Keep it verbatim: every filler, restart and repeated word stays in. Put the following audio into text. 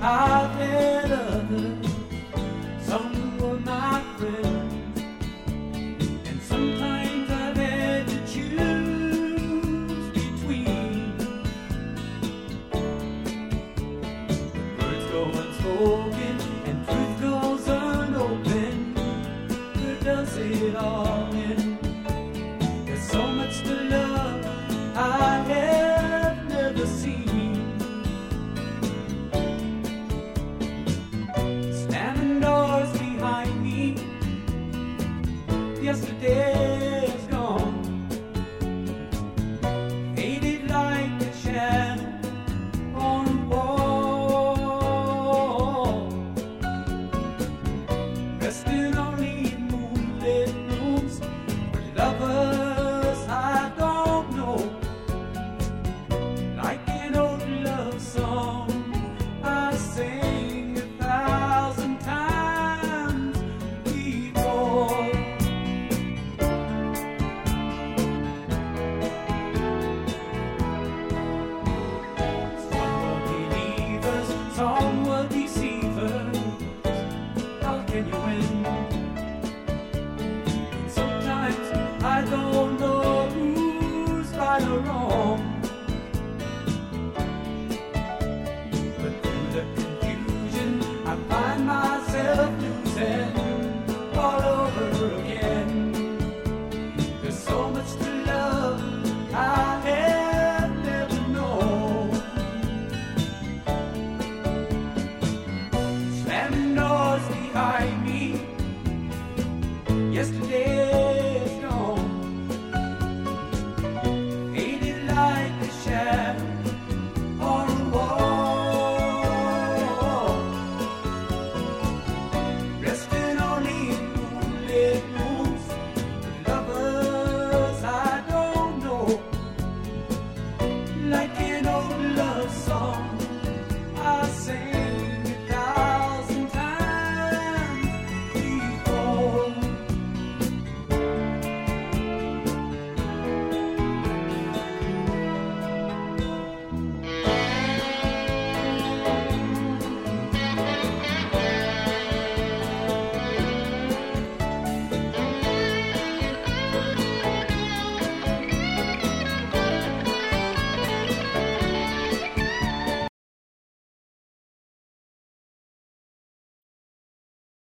I've had others, some were my friends, and sometimes I've had to choose between. Words go unspoken and truth goes unopened. Where does it all end? There's so much to love I have never seen. Slamming doors behind me. Yesterday is gone, faded like a shadow on a wall, resting only in moonlit rooms with lovers I don't know. Like an old love song I sang a thousand times before. Some were believers, some were deceivers. How can you win? And sometimes I don't know who's right or wrong. But through the confusion, I find myself losing all over again. There's so much to love I have never known. Slamming doors behind me. Yesterday is gone, faded like a shadow on a wall, resting only in moonlit rooms with lovers I don't know. Like an